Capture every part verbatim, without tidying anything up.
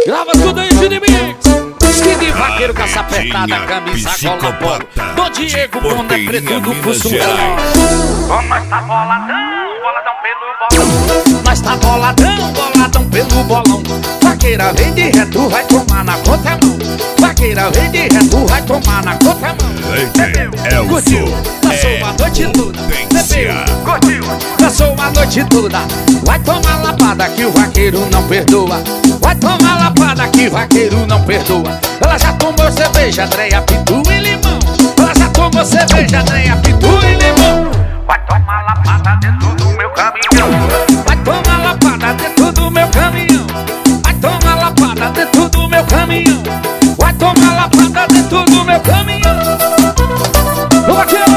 Grava tudo aí, Ginimix. Skin vaqueiro, caça apertada, camisa, gola, polo. Do Diego, boné preto do pulso. Nós tá boladão, boladão pelo bolão. Nós tá boladão, boladão pelo bolão. Vaqueira vem de reto, vai tomar na contramão. Vaqueira vem de reto, vai tomar na contramão. Bebeu, curtiu, passou a noite toda. Bebeu, curtiu, passou a noite toda. Vai tomar lapada que o vaqueiro não perdoa. Vai tomar lapada que o vaqueiro não perdoa. Ela já tomou cerveja, treia, pitu e limão. Ela já tomou cerveja, treia, pitu e limão. Vai tomar lapada dentro do meu caminhão. Vai tomar lapada dentro do meu caminhão. Vai tomar lapada dentro do meu caminhão. Vai tomar lapada dentro do meu caminhão. O vaqueiro,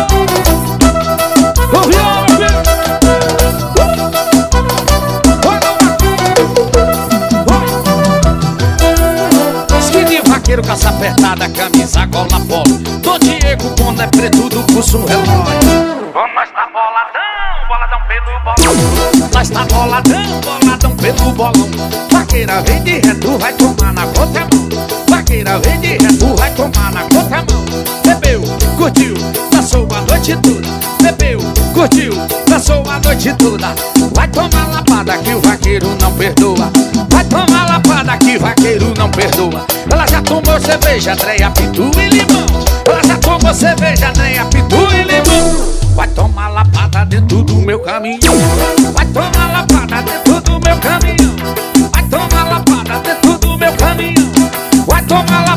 o viola, skin de vaqueiro, caça apertada, camisa, gola, polo. Do Diego, boné preto do pulso, relógio. Nós tá boladão, boladão pelo bolão. Nós tá boladão, boladão pelo bolão. Vaqueira vem de reto, vai tomar na contramão. Vaqueira vem de reto, vai tomar na contramão. Bebeu, curtiu, passou a noite toda. Bebeu, curtiu, passou a noite toda. Vai tomar lapada que o vaqueiro não perdoa. Vai tomar lapada que o vaqueiro não perdoa. Ela já tomou cerveja, treia, pitu e limão. Ela já tomou cerveja, treia, pitu e limão. Vai tomar lapada dentro do meu caminhão. Vai tomar lapada dentro do meu caminhão. Vai tomar lapada dentro do meu caminhão. Vai tomar